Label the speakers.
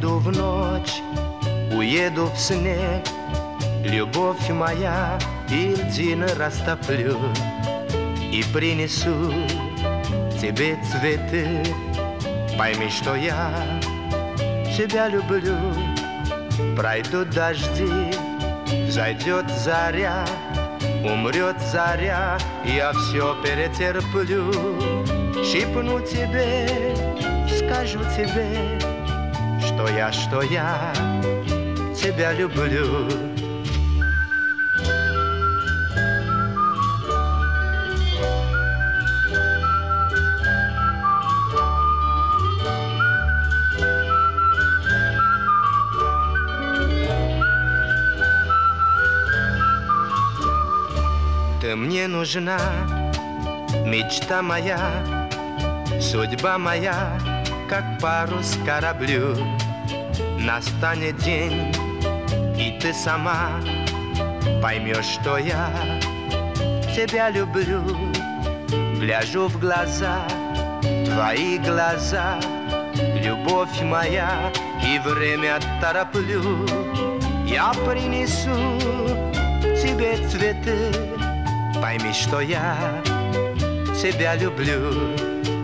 Speaker 1: Уеду в ночь, уеду в снег, любовь моя, и льдины растоплю и принесу тебе цветы. Пойми, что я тебя люблю. Пройдут дожди, взойдет заря, умрет заря, я все перетерплю. Шепну тебе, скажу тебе, что я тебя люблю. Ты мне нужна, мечта моя, судьба моя, как парус кораблю. Настанет день, и ты сама поймешь, что я тебя люблю. Гляжу в глаза, твои глаза, любовь моя, и время тороплю. Я принесу тебе цветы. Пойми, что я тебя люблю.